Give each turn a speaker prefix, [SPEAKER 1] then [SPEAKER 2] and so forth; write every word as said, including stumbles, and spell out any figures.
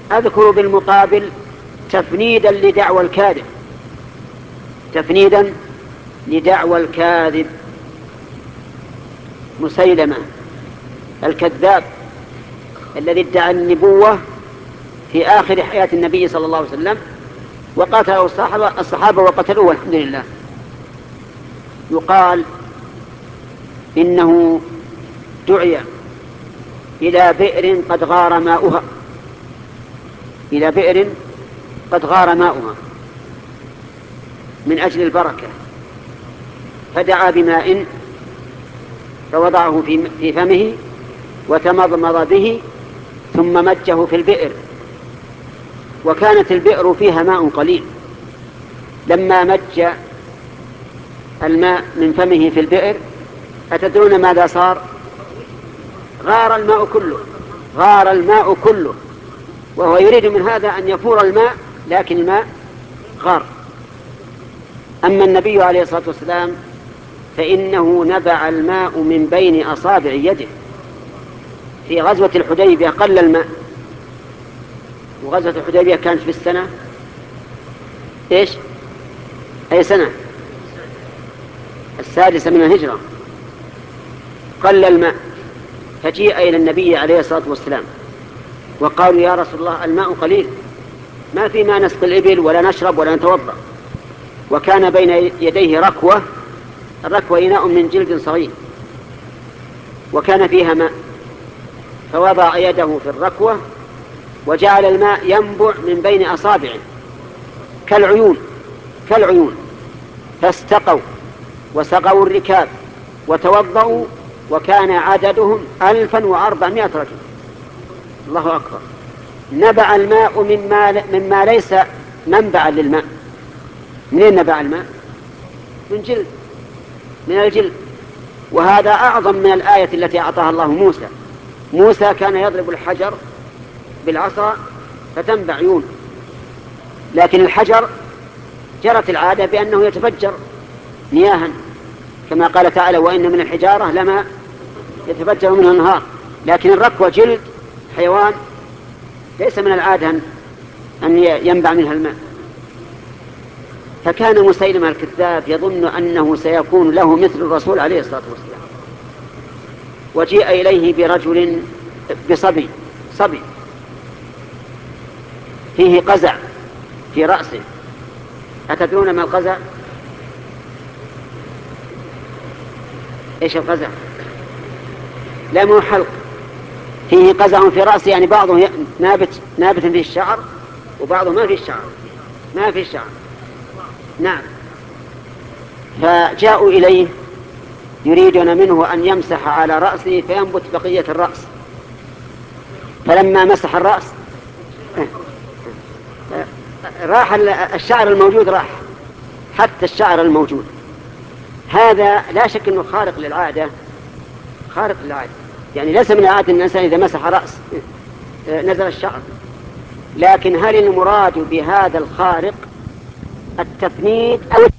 [SPEAKER 1] أذكر بالمقابل تفنيدا لدعوى الكاذب، تفنيدا لدعوى الكاذب مسيلمة الكذاب الذي ادعى النبوة في آخر حياة النبي صلى الله عليه وسلم، وقاتله الصحابة, الصحابة وقتلوه والحمد لله. يقال إنه دعي إلى بئر قد غار ماؤها، إلى بئر قد غار ماؤها من أجل البركة، فدعا بماء فوضعه في فمه وتمضمض به ثم مجه في البئر، وكانت البئر فيها ماء قليل. لما مج الماء من فمه في البئر أتدرون ماذا صار؟ غار الماء كله، غار الماء كله، وهو يريد من هذا أن يفور الماء، لكن الماء غار. أما النبي عليه الصلاة والسلام فإنه نبع الماء من بين أصابع يده. في غزوة الحديبية قل الماء، وغزوة الحديبية كانت في السنة إيش؟ أي سنة؟ السادسة من الهجرة. قل الماء، فجيء إلى النبي عليه الصلاة والسلام وقالوا يا رسول الله الماء قليل، ما في ما نسقي الإبل ولا نشرب ولا نتوضأ. وكان بين يديه ركوة، الركوة إناء من جلد صغير وكان فيها ماء، فوضع يده في الركوة وجعل الماء ينبع من بين أصابعه كالعيون كالعيون فاستقوا وسقوا الركاب وتوضأوا، وكان عددهم ألفا وأربعمائة رجل. الله أكبر. نبع الماء مما, مما ليس منبعا للماء. منين نبع الماء؟ من جلد، من الجلد. وهذا أعظم من الآية التي أعطاها الله موسى. موسى كان يضرب الحجر بالعصا فتنبع عيون، لكن الحجر جرت العادة بأنه يتفجر مياها، كما قال تعالى وإن من الحجارة لما يتفجر منه الأنهار. لكن الركوة جلد حيوان ليس من العادة أن ينبع منها الماء. فكان مسيلمة الكذاب يظن أنه سيكون له مثل الرسول عليه الصلاة والسلام، وجيء إليه برجل بصبي صبي فيه قزع في رأسه. أتدرون ما القزع؟ إيش القزع؟ لا مو حلق، فيه قزع في رأسه، يعني بعضه نابت نابت فيه الشعر وبعضه ما فيه الشعر، ما فيه الشعر. نعم. فجاءوا إليه يريدون منه أن يمسح على رأسه فينبت بقية الرأس. فلما مسح الرأس راح الشعر الموجود، راح حتى الشعر الموجود. هذا لا شك أنه خارق للعادة، خارق للعادة. يعني ليس من العادة أن الإنسان إذا مسح رأس نزل الشعر، لكن هل المراد بهذا الخارق التفنيد أو